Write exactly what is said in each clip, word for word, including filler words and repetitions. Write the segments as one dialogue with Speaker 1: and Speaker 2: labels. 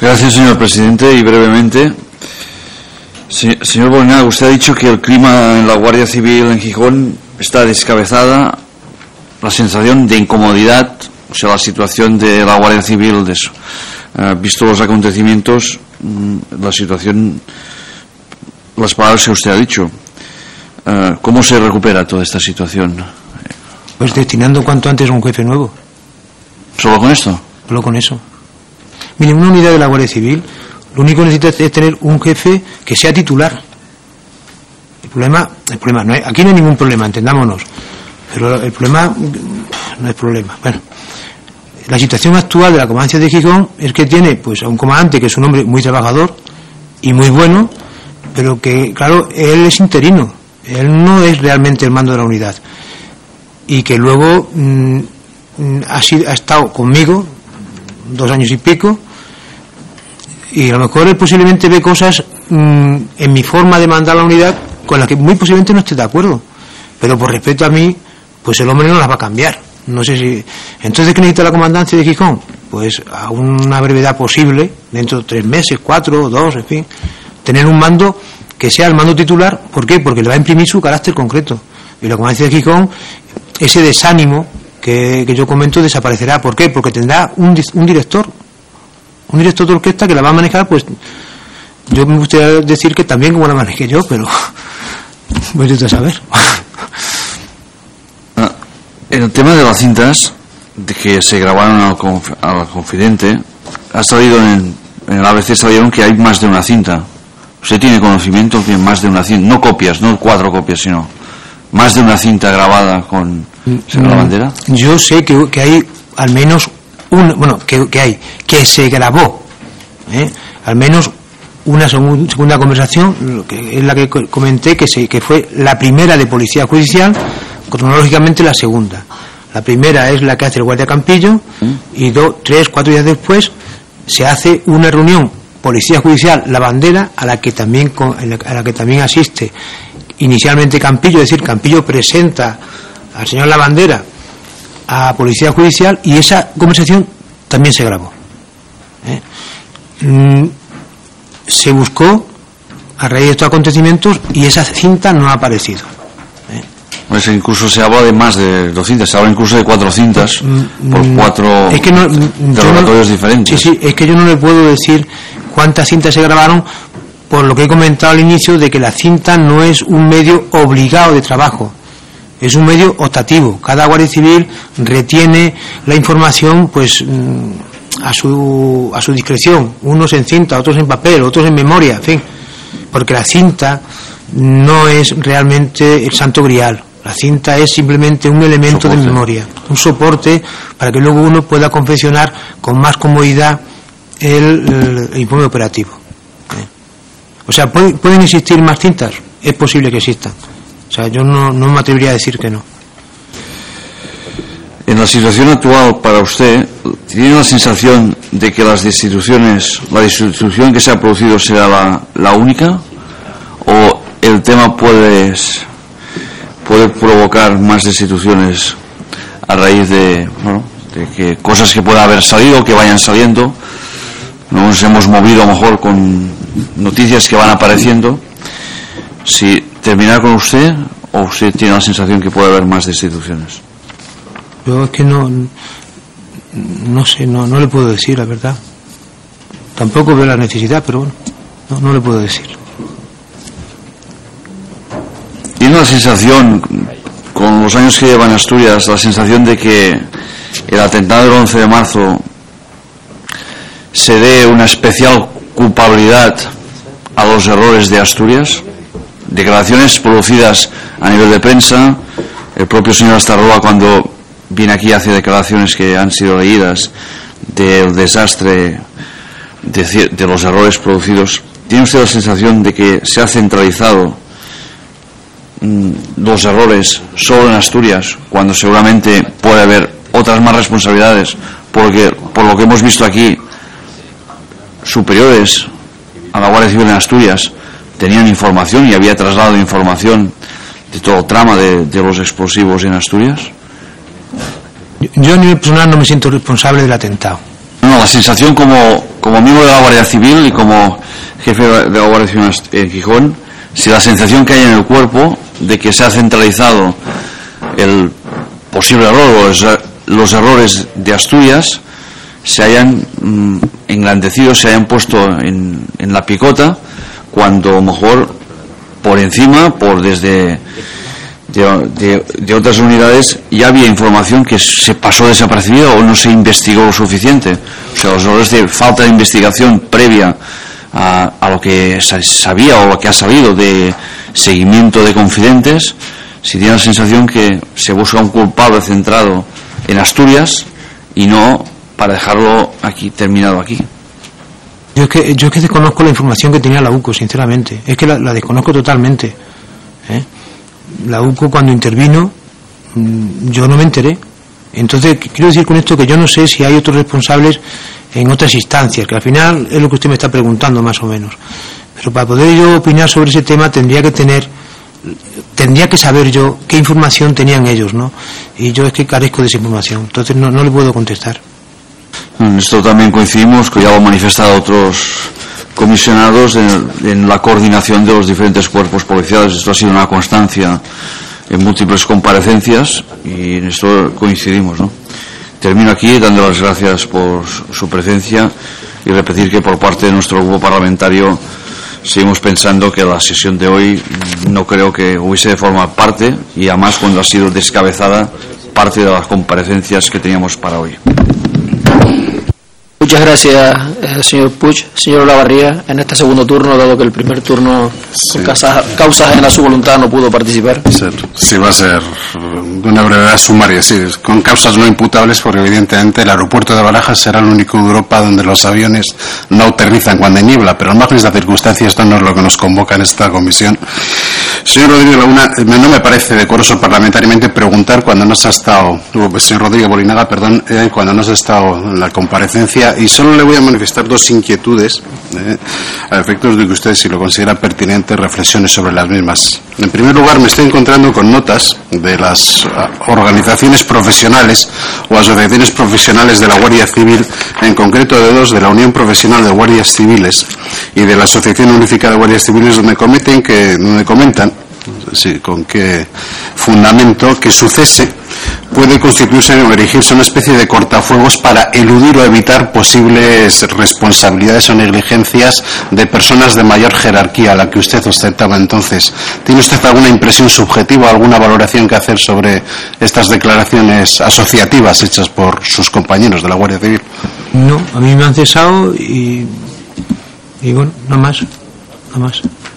Speaker 1: Gracias, señor presidente. Y brevemente, se, señor Bolinaga, usted ha dicho que el clima en la Guardia Civil en Gijón está descabezada, la sensación de incomodidad, o sea, la situación de la Guardia Civil, de eso. Uh, visto los acontecimientos, la situación, las palabras que usted ha dicho, uh, ¿cómo se recupera toda esta situación?
Speaker 2: Pues destinando cuanto antes un jefe nuevo.
Speaker 1: ¿Solo con esto?
Speaker 2: Solo con eso. Mire, una unidad de la Guardia Civil, lo único que necesita es tener un jefe que sea titular. El problema, el problema no hay, aquí no hay ningún problema, entendámonos. Pero el problema no es problema. Bueno, la situación actual de la comandancia de Gijón es que tiene pues a un comandante que es un hombre muy trabajador y muy bueno, pero que, claro, él es interino, él no es realmente el mando de la unidad, y que luego mmm, ha, sido, ha estado conmigo dos años y pico, y a lo mejor él posiblemente ve cosas mmm, en mi forma de mandar la unidad con las que muy posiblemente no esté de acuerdo, pero por respeto a mí, pues el hombre no las va a cambiar. No sé si... Entonces, ¿qué necesita la comandancia de Gijón? Pues a una brevedad posible, dentro de tres meses, cuatro, dos, en fin, tener un mando que sea el mando titular. ¿Por qué? Porque le va a imprimir su carácter concreto. Y la comandancia de Gijón, ese desánimo que, que yo comento, desaparecerá. ¿Por qué? Porque tendrá un, un director, un director de orquesta que la va a manejar, pues yo me gustaría decir que también como la manejé yo, pero voy a saber.
Speaker 1: En el tema de las cintas de que se grabaron al, conf, al confidente, ha salido en, en el A B C salieron que hay más de una cinta. ¿Usted tiene conocimiento que más de una cinta? No copias, no cuatro copias, sino más de una cinta grabada con mm, la bandera.
Speaker 2: Yo sé que, que hay al menos un, bueno, que, que hay, que se grabó, ¿eh? al menos una segun, segunda conversación, que es la que comenté, que, se, que fue la primera de Policía Judicial, cronológicamente la segunda. La primera es la que hace el guardia Campillo, y dos, tres, cuatro días después se hace una reunión Policía Judicial La Bandera, a la que también a la que también asiste inicialmente Campillo, es decir, Campillo presenta al señor La Bandera a Policía Judicial, y esa conversación también se grabó. ¿Eh? Mm, se buscó a raíz de estos acontecimientos y esa cinta no ha aparecido.
Speaker 1: Pues incluso se habla de más de dos cintas, se habla incluso de cuatro cintas por cuatro
Speaker 2: es que no,
Speaker 1: interrogatorios
Speaker 2: no,
Speaker 1: diferentes.
Speaker 2: Sí, sí, es que yo no le puedo decir cuántas cintas se grabaron, por lo que he comentado al inicio, de que la cinta no es un medio obligado de trabajo, es un medio optativo. Cada guardia civil retiene la información pues a su a su discreción, unos en cinta, otros en papel, otros en memoria, en fin, porque la cinta no es realmente el santo grial. La cinta es simplemente un elemento soporte. de memoria, un soporte para que luego uno pueda confeccionar con más comodidad el, el, el informe operativo. ¿Eh? O sea, ¿puede, ¿pueden existir más cintas? Es posible que existan. O sea, yo no, no me atrevería a decir que no.
Speaker 1: En la situación actual, para usted, ¿tiene la sensación de que las destituciones, la destitución que se ha producido será la, la única? ¿O el tema puede... puede provocar más destituciones a raíz de, bueno, de que cosas que puedan haber salido, que vayan saliendo? Nos hemos movido a lo mejor con noticias que van apareciendo. Si terminar con usted, o usted tiene la sensación que puede haber más destituciones.
Speaker 2: Yo es que no no sé, no, no le puedo decir la verdad. Tampoco veo la necesidad, pero bueno, no, no le puedo decir.
Speaker 1: ¿Tiene la sensación, con los años que lleva en Asturias, la sensación de que el atentado del once de marzo se dé una especial culpabilidad a los errores de Asturias? Declaraciones producidas a nivel de prensa, el propio señor Astarroa, cuando viene aquí, hace declaraciones que han sido leídas del desastre, de, de los errores producidos. ¿Tiene usted la sensación de que se ha centralizado los errores solo en Asturias, cuando seguramente puede haber otras más responsabilidades, porque por lo que hemos visto aquí, superiores a la Guardia Civil en Asturias tenían información y había trasladado información de todo el trama de, de los explosivos en Asturias?
Speaker 2: Yo a nivel personal no me siento responsable del atentado.
Speaker 1: No, la sensación como como miembro de la Guardia Civil y como jefe de la Guardia Civil en Gijón, si la sensación que hay en el cuerpo de que se ha centralizado el posible error o los, los errores de Asturias se hayan mm, engrandecido, se hayan puesto en, en la picota, cuando mejor por encima, por desde de, de, de otras unidades ya había información que se pasó desapercibida o no se investigó lo suficiente. O sea, los errores de falta de investigación previa a, a lo que sabía o lo que ha sabido de seguimiento de confidentes, si tiene la sensación que se busca un culpable centrado en Asturias y no para dejarlo aquí terminado aquí.
Speaker 2: Yo es que yo es que desconozco la información que tenía la U C O, sinceramente. Es que la, la desconozco totalmente. ¿eh? La U C O cuando intervino, yo no me enteré. Entonces, quiero decir con esto que yo no sé si hay otros responsables en otras instancias, que al final es lo que usted me está preguntando más o menos. Pero para poder yo opinar sobre ese tema tendría que tener, tendría que saber yo qué información tenían ellos, ¿no? Y yo es que carezco de esa información, entonces no, no le puedo contestar.
Speaker 1: En esto también coincidimos, que ya lo han manifestado otros comisionados en, en la coordinación de los diferentes cuerpos policiales. Esto ha sido una constancia en múltiples comparecencias y en esto coincidimos, ¿no? Termino aquí dando las gracias por su presencia y repetir que por parte de nuestro grupo parlamentario seguimos pensando que la sesión de hoy no creo que hubiese de formar parte, y además cuando ha sido descabezada parte de las comparecencias que teníamos para hoy.
Speaker 3: Muchas gracias, eh, señor Puig. Señor Olavarría, en este segundo turno, dado que el primer turno, sí, por causa, causa ajena a su voluntad, no pudo participar.
Speaker 4: Sí, sí, va a ser de una brevedad sumaria, sí, con causas no imputables, porque evidentemente el aeropuerto de Barajas será el único de Europa donde los aviones no aterrizan cuando hay niebla, pero al margen de esta circunstancia, esto no es lo que nos convoca en esta comisión. Señor Rodríguez Laguna, no me parece decoroso parlamentariamente preguntar cuando no se ha estado, señor Rodríguez Bolinaga, perdón, eh, cuando no se ha estado en la comparecencia, y solo le voy a manifestar dos inquietudes, eh, a efectos de que usted, si lo considera pertinente, reflexione sobre las mismas. En primer lugar, me estoy encontrando con notas de las organizaciones profesionales o asociaciones profesionales de la Guardia Civil, en concreto de dos, de la Unión Profesional de Guardias Civiles y de la Asociación Unificada de Guardias Civiles, donde cometen que, donde comentan, sí, con qué fundamento, que su cese puede constituirse o erigirse una especie de cortafuegos para eludir o evitar posibles responsabilidades o negligencias de personas de mayor jerarquía a la que usted ostentaba entonces. ¿Tiene usted alguna impresión subjetiva, alguna valoración que hacer sobre estas declaraciones asociativas hechas por sus compañeros de la Guardia Civil?
Speaker 2: No, a mí me han cesado y, y bueno, no más, no más.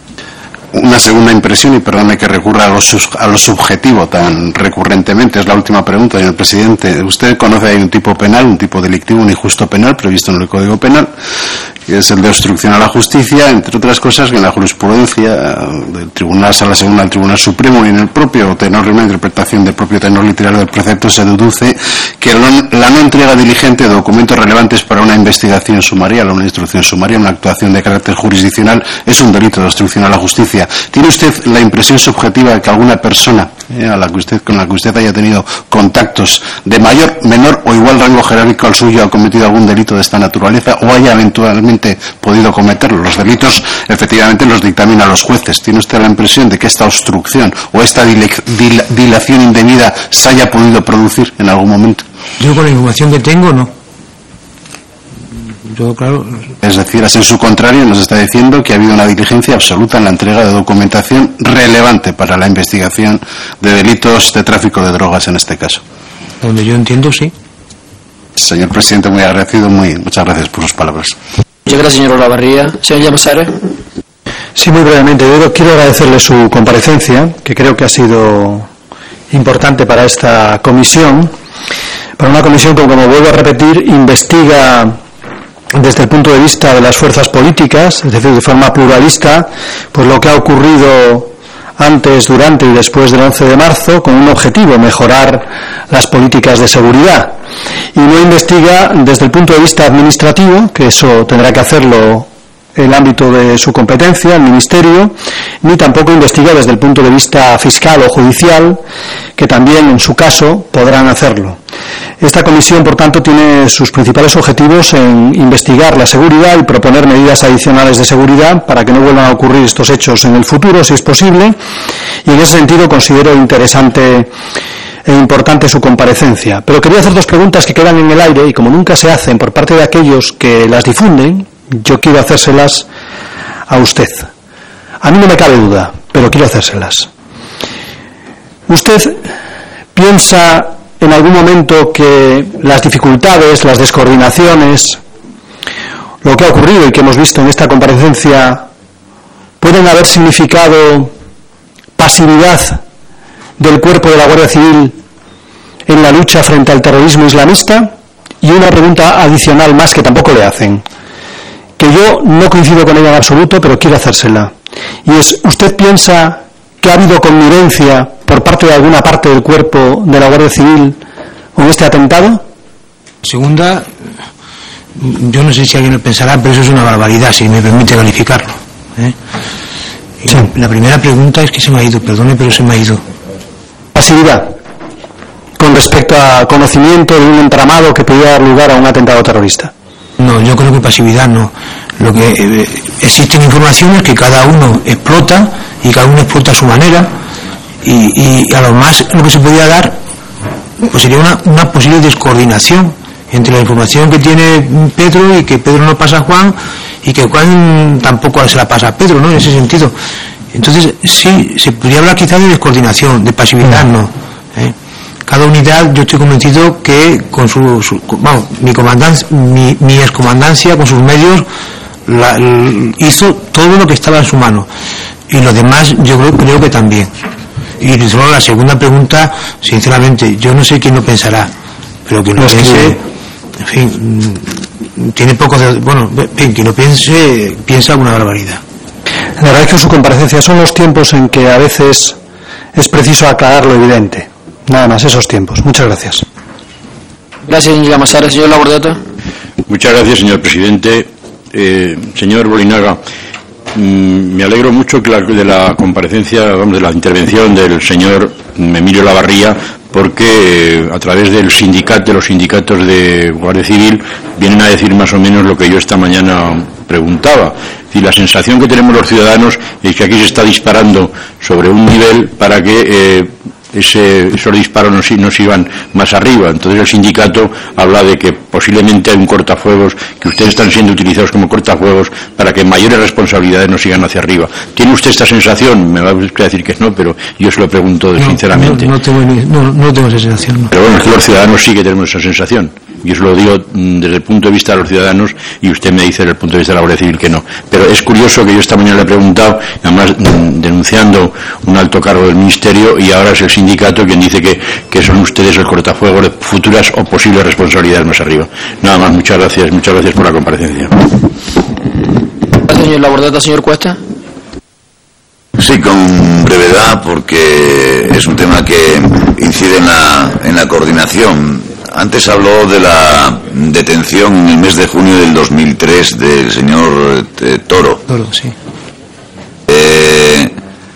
Speaker 4: Una segunda impresión, y perdóname que recurra a lo, sus, a lo subjetivo tan recurrentemente, es la última pregunta, señor presidente. Usted conoce hay un tipo penal, un tipo delictivo, un injusto penal previsto en el Código Penal, que es el de obstrucción a la justicia, entre otras cosas que en la jurisprudencia del Tribunal Sala Segunda del Tribunal Supremo y en el propio tenor, una interpretación del propio tenor literario del precepto, se deduce que la no entrega diligente de documentos relevantes para una investigación sumarial, una instrucción sumaria, una actuación de carácter jurisdiccional, es un delito de obstrucción a la justicia. ¿Tiene usted la impresión subjetiva de que alguna persona eh, a la que usted, con la que usted haya tenido contactos de mayor, menor o igual rango jerárquico al suyo ha cometido algún delito de esta naturaleza o haya eventualmente podido cometerlo? Los delitos efectivamente los dictaminan los jueces. ¿Tiene usted la impresión de que esta obstrucción o esta dil, dil, dilación indebida se haya podido producir en algún momento?
Speaker 2: Yo con la información que tengo, no. Yo, claro.
Speaker 4: Es decir, es en su contrario, nos está diciendo que ha habido una diligencia absoluta en la entrega de documentación relevante para la investigación de delitos de tráfico de drogas en este caso.
Speaker 2: Donde yo entiendo, sí.
Speaker 4: Señor presidente, muy agradecido, muy, muchas gracias por sus palabras.
Speaker 3: Muchas gracias, señor Olavarría. Señor Llamasare.
Speaker 5: Sí, muy brevemente. Yo quiero agradecerle su comparecencia, que creo que ha sido importante para esta comisión, para una comisión que, como vuelvo a repetir, investiga desde el punto de vista de las fuerzas políticas, es decir, de forma pluralista, pues lo que ha ocurrido antes, durante y después del once de marzo, con un objetivo: mejorar las políticas de seguridad. Y no investiga desde el punto de vista administrativo, que eso tendrá que hacerlo el ámbito de su competencia, el Ministerio, ni tampoco investiga desde el punto de vista fiscal o judicial, que también en su caso podrán hacerlo. Esta comisión, por tanto, tiene sus principales objetivos en investigar la seguridad y proponer medidas adicionales de seguridad para que no vuelvan a ocurrir estos hechos en el futuro, si es posible, y en ese sentido considero interesante e importante su comparecencia. Pero quería hacer dos preguntas que quedan en el aire y como nunca se hacen por parte de aquellos que las difunden, yo quiero hacérselas a usted. A mí no me cabe duda, pero quiero hacérselas. ¿Usted piensa en algún momento que las dificultades, las descoordinaciones, lo que ha ocurrido y que hemos visto en esta comparecencia pueden haber significado pasividad del cuerpo de la Guardia Civil en la lucha frente al terrorismo islamista? Y una pregunta adicional más que tampoco le hacen, que yo no coincido con ella en absoluto, pero quiero hacérsela. Y es, ¿usted piensa que ha habido connivencia por parte de alguna parte del cuerpo de la Guardia Civil con este atentado?
Speaker 2: Segunda, yo no sé si alguien lo pensará, pero eso es una barbaridad, si me permite calificarlo, ¿eh? Y sí. la, la primera pregunta es que se me ha ido, perdone, pero se me ha ido.
Speaker 5: Pasividad con respecto a conocimiento de un entramado que podía dar lugar a un atentado terrorista.
Speaker 2: No, yo creo que pasividad no. Lo que eh, existen informaciones que cada uno explota y cada uno explota a su manera y, y a lo más lo que se podía dar pues sería una, una posible descoordinación entre la información que tiene Pedro y que Pedro no pasa a Juan y que Juan tampoco se la pasa a Pedro, ¿no? En ese sentido. Entonces sí, se podría hablar quizás de descoordinación, de pasividad no. ¿eh? Cada unidad, yo estoy convencido que con su, su vamos, mi comandancia, mi, mi excomandancia con sus medios la, hizo todo lo que estaba en su mano y los demás yo creo, creo que también. Y solo la segunda pregunta, sinceramente, yo no sé quién lo pensará, pero quien lo no piense, en fin, tiene poco de, bueno, en fin, quien lo piense piensa una barbaridad.
Speaker 5: Le agradezco su comparecencia. Son los tiempos en que a veces es preciso aclarar lo evidente. Nada más, esos tiempos. Muchas gracias.
Speaker 3: Gracias, señor Llamasara. Señor Labordeta.
Speaker 6: Muchas gracias, señor presidente. Eh, señor Bolinaga, mmm, me alegro mucho que la, de la comparecencia, vamos, de la intervención del señor Emilio Lavarría, porque eh, a través del sindicato, de los sindicatos de Guardia Civil, vienen a decir más o menos lo que yo esta mañana preguntaba. Es decir, la sensación que tenemos los ciudadanos es que aquí se está disparando sobre un nivel para que eh, ese, esos disparos nos, nos iban más arriba. Entonces el sindicato habla de que posiblemente hay un cortafuegos, que ustedes están siendo utilizados como cortafuegos para que mayores responsabilidades nos sigan hacia arriba. ¿Tiene usted esta sensación? Me va a decir que no, pero yo se lo pregunto no, sinceramente.
Speaker 2: No, no, tengo, no, no tengo esa sensación. No.
Speaker 6: Pero bueno, es que los ciudadanos sí que tenemos esa sensación. Yo se lo digo desde el punto de vista de los ciudadanos y usted me dice desde el punto de vista de la Guardia Civil que no. Pero es curioso que yo esta mañana le he preguntado, además denunciando un alto cargo del Ministerio, y ahora es el sindicato quien dice que, que son ustedes el cortafuegos de futuras o posibles responsabilidades más arriba. Nada más, muchas gracias, muchas gracias por la comparecencia.
Speaker 3: Gracias, señor Labordeta. Señor Cuesta.
Speaker 7: Sí, con brevedad, porque es un tema que incide en la, en la coordinación. Antes habló de la detención en el mes de junio del dos mil tres del señor eh, Toro.
Speaker 2: Toro, sí.
Speaker 7: Eh,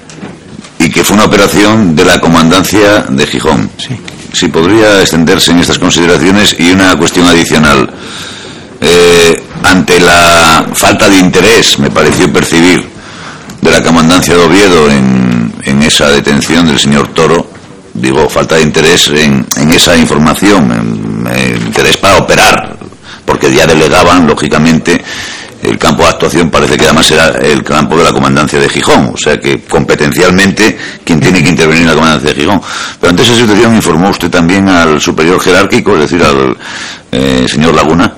Speaker 7: y que fue una operación de la comandancia de Gijón.
Speaker 2: Sí.
Speaker 7: Si podría extenderse en estas consideraciones. Y una cuestión adicional. Eh, ante la falta de interés, me pareció percibir, de la comandancia de Oviedo en, en esa detención del señor Toro, digo, falta de interés en, en esa información, en, en interés para operar, porque ya delegaban, lógicamente, el campo de actuación parece que además era el campo de la comandancia de Gijón, o sea que competencialmente quien tiene que intervenir en la comandancia de Gijón. Pero ante esa situación informó usted también al superior jerárquico, es decir, al eh, señor Laguna.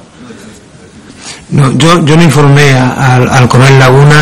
Speaker 2: No, yo, yo no informé a, a, al coronel Laguna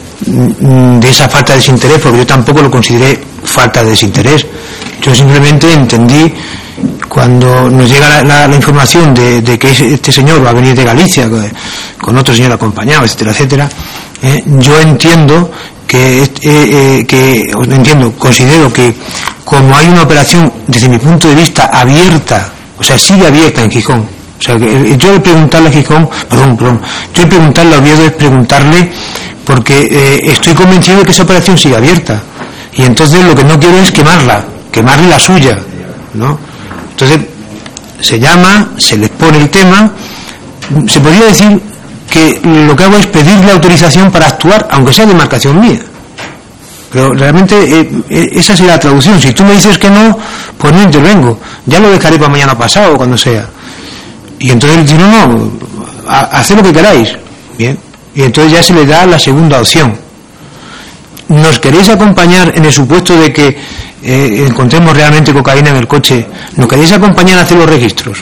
Speaker 2: de esa falta de desinterés, porque yo tampoco lo consideré falta de desinterés. Yo simplemente entendí, cuando nos llega la, la, la información de, de que este señor va a venir de Galicia con otro señor acompañado, etcétera, etcétera, eh, yo entiendo que, eh, eh, que entiendo, considero que como hay una operación desde mi punto de vista abierta, o sea, sigue abierta en Gijón, O sea, que yo el preguntarle a Gijón, perdón, perdón, yo el preguntarle a Oviedo es preguntarle porque eh, estoy convencido de que esa operación sigue abierta y entonces lo que no quiero es quemarla, quemarle la suya, ¿no? Entonces se llama, se les pone el tema, se podría decir que lo que hago es pedirle autorización para actuar, aunque sea demarcación mía. Pero realmente eh, eh, esa sería la traducción. Si tú me dices que no, pues no intervengo. Ya lo dejaré para mañana pasado o cuando sea. Y entonces si no, no, a, haced lo que queráis. Bien. Y entonces ya se le da la segunda opción. ¿Nos queréis acompañar en el supuesto de que eh, encontremos realmente cocaína en el coche? ¿Nos queréis acompañar a hacer los registros?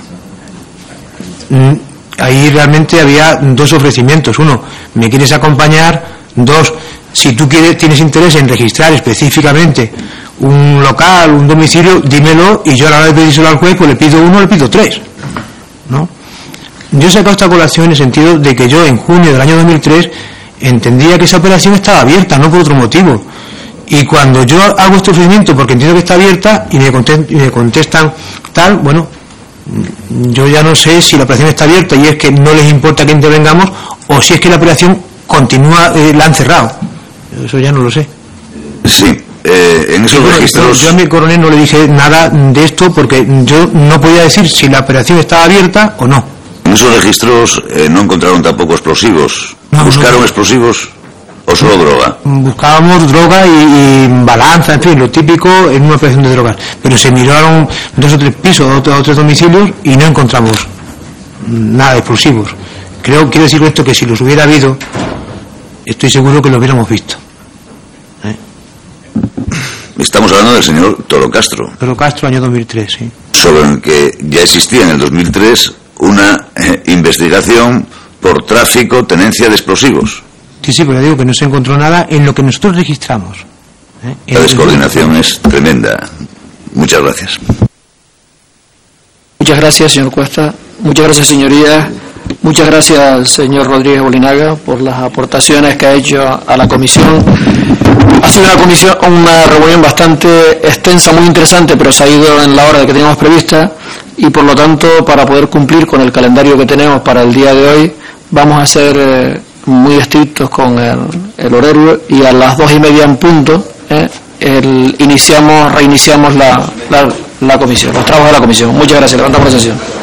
Speaker 2: Mm, ahí realmente había dos ofrecimientos. Uno, ¿me quieres acompañar? Dos, si tú quieres, tienes interés en registrar específicamente un local, un domicilio, dímelo y yo a la hora de pedírselo al juez, pues le pido uno, le pido tres, ¿no? Yo he sacado esta colación en el sentido de que yo en junio del año dos mil tres entendía que esa operación estaba abierta, no por otro motivo. Y cuando yo hago este ofrecimiento porque entiendo que está abierta y me contestan, y me contestan tal, bueno, yo ya no sé si la operación está abierta y es que no les importa que intervengamos o si es que la operación continúa, eh, la han cerrado. Eso ya no lo sé.
Speaker 7: Sí, eh, en esos
Speaker 2: bueno,
Speaker 7: registros...
Speaker 2: Yo a mi coronel no le dije nada de esto porque yo no podía decir si la operación estaba abierta o no.
Speaker 7: En esos registros eh, no encontraron tampoco explosivos.
Speaker 2: No,
Speaker 7: ¿Buscaron
Speaker 2: no.
Speaker 7: explosivos o solo droga?
Speaker 2: Buscábamos droga y, y balanza, en fin, lo típico en una operación de drogas. Pero se miraron dos o tres pisos o tres, o tres domicilios y no encontramos nada de explosivos. Creo, quiero decir esto, que si los hubiera habido, estoy seguro que lo hubiéramos visto. ¿Eh?
Speaker 7: Estamos hablando del señor Toro Castro.
Speaker 2: Toro Castro, año dos mil tres, sí.
Speaker 7: Sobre el que ya existía en el dos mil tres una eh, investigación por tráfico, tenencia de explosivos.
Speaker 2: Sí, sí, pero digo que no se encontró nada en lo que nosotros registramos. ¿Eh?
Speaker 7: La descoordinación es tremenda. Muchas gracias.
Speaker 3: Muchas gracias, señor Cuesta. Muchas gracias, señorías. Muchas gracias, señor Rodríguez Bolinaga, por las aportaciones que ha hecho a la comisión. Ha sido una comisión, una reunión bastante extensa, muy interesante, pero se ha ido en la hora que teníamos prevista y, por lo tanto, para poder cumplir con el calendario que tenemos para el día de hoy, vamos a ser eh, muy estrictos con el, el horario y a las dos y media en punto eh, el, iniciamos, reiniciamos la, la, la comisión, los trabajos de la comisión. Muchas gracias. Levantamos la sesión.